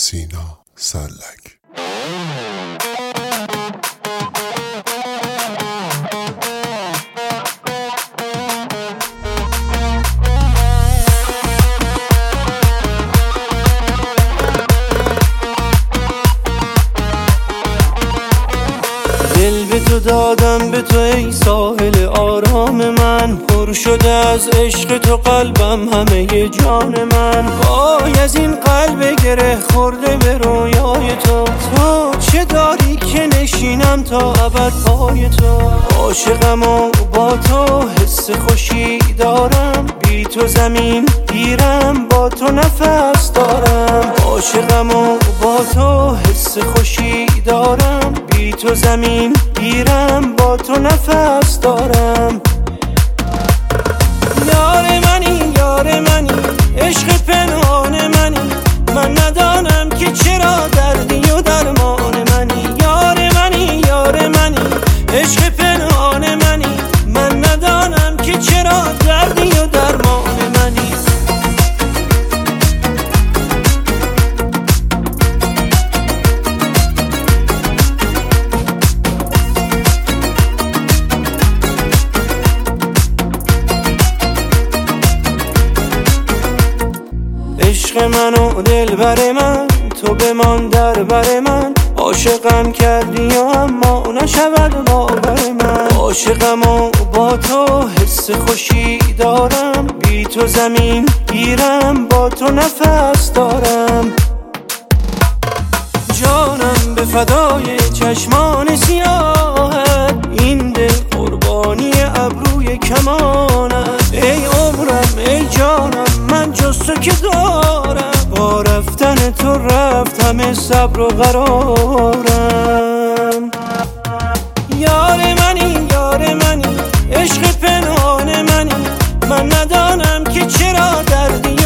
سینا سلک. دل به تو دادم، به تو ای ساحل آرام من، پر شده از عشق تو قلبم همه جان من. وای از این قلب گره خورده به رویای تو، تو چه داری که نشینم تا ابد پای تو. عاشقم و با تو حس خوشی دارم، بی تو زمین گیرم با تو نفس دارم. عاشقم و با تو حس خوشی دارم، بی تو زمین گیرم با تو نفس دارم. یار منی یار منی، عشق پنهان منی، من ندانم که چرا دردی و درمان منی. یار منی یار منی، عشق پنهان منی، من ندانم که چرا دردی و درمان منی. عشق من و دلبر من، تو بمان در بر من. عاشقم کردی و اما نشود باور من. عاشقم و با تو حس خوشی دارم، بی تو زمین گیرم با تو نفس دارم. جانم به فدای چشمان سیاهت، این دل قربانی ابروی کمانت. ای عمرم ای جانم، من جز تو که دارم، با رفتن تو رفت همه صبر و قرارم. یار منی یار منی، عشق پنهان منی، من ندانم که چرا دردی